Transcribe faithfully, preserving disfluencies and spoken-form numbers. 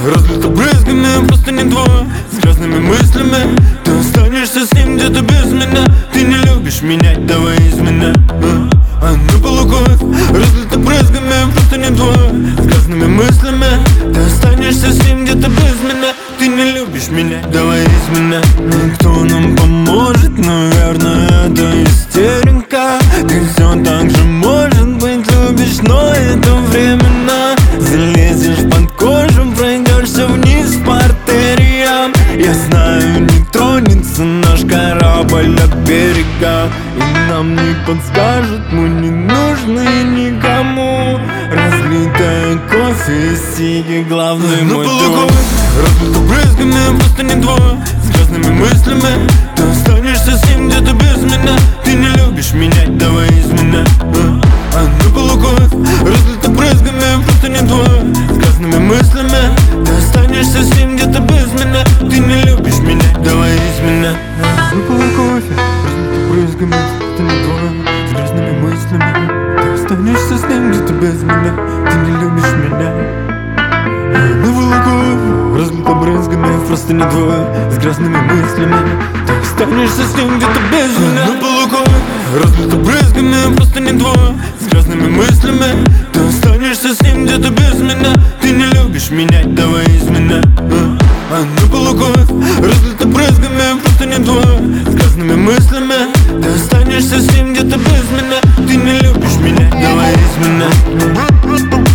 разлито брызгами, просто не твой. С грязными мыслями ты останешься с ним где-то без меня. Ты не любишь меня, давай из меня. А, а на полу кровь, разлито брызгами, просто не твой. С грязными мыслями ты останешься с ним где-то без меня. Ты не любишь меня, давай из меня. Никто нам поможет, наверное, это истерика. Ты все так же, может быть, любишь, но это временно. Залезешь под кожу, пройдешься вниз по артериям. Я знаю, не тронется наш корабль от берега, и нам не подскажут, мы не нужны никому. Разлитая кофе и сиги, главный на мой полу друг. Разлито брызгами, просто не твой. С грязными мыслями ты останешься с ним где-то без меня. Ты не любишь меня, давай из меня. А, а на полу кровь, разлито брызгами, просто не твой. С грязными мыслями ты останешься с ним где-то без меня. Ты не любишь меня, давай из меня. На полу кофе, разлито брызгами, просто не твой. С грязными мыслями ты останешься с ним где-то без меня. Ты не любишь меня. На волоков, разлито брызгами, просто не двое. С грязными мыслями ты останешься с ним где-то без меня. На волоков, разлито брызгами, просто не двое. С грязными мыслями ты останешься с ним где-то без меня. Ты не любишь меня, давай из меня. А, а на волоков, разлито брызгами, просто не двое. С грязными мыслями ты останешься с ним где-то без меня. Ты не любишь меня, давай из меня.